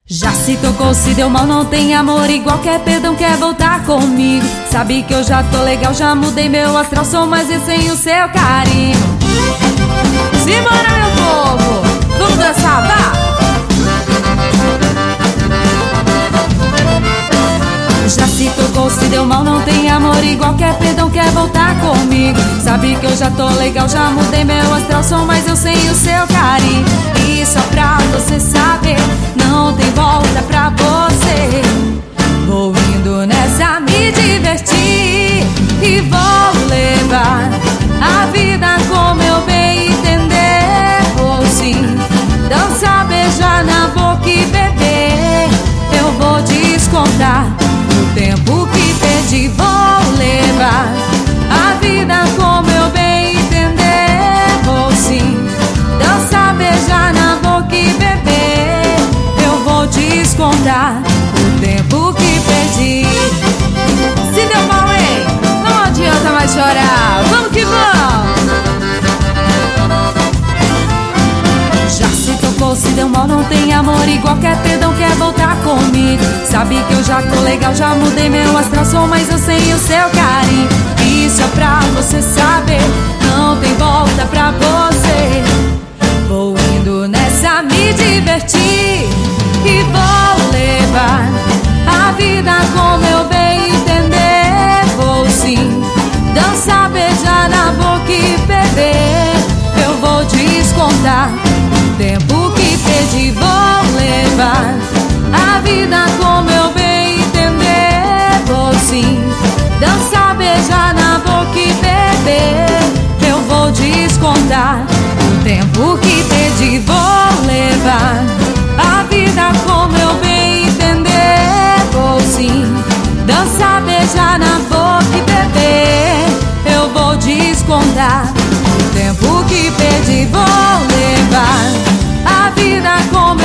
Já se tocou, se deu mal, não tem amor igual, quer perdão, quer voltar comigo. Sabe que eu já tô legal, já mudei meu astral, sou mais e sem o seu carinho. Simbora, meu povo, vamos dançar, vá! Já se tocou, se deu mal, não tem amor igual, quer perdão, quer voltar comigo. Sabe que eu já tô legal, já mudei meu astral, sou mais eu sem o seu carinho. E só pra você saber, não tem volta pra você. Vou indo nessa, me divertir e vou levar a vida como eu bem entender. Vou sim dançar, beijar na boca e beber. Eu vou descontar o tempo que perdi, vou levar a vida como eu bem entender. Vou sim dançar, beijar na boca e beber. Eu vou descontar o tempo que perdi. Se deu mal, hein? Não adianta mais chorar. Vamos que vamos! Já se tocou, se deu mal, não tem amor igual, quer perdão, quer voltar comigo. Sabe que eu já tô legal, já mudei meu astral, sou mais eu sem o seu carinho. Isso é pra você saber, não tem volta pra você. Vou indo nessa, me divertir e vou levar a vida como eu bem entender. Vou sim dançar, beijar na boca e beber. Eu vou descontar o tempo que perdi, vou levar a vida como eu bem entender. Vou sim dançar, beijar na boca e beber. Eu vou descontar o tempo que perdi, vou levar a vida como eu bem entender. Vou sim dançar, beijar na boca e beber. Eu vou descontar o tempo que perdi, vou levar a vida como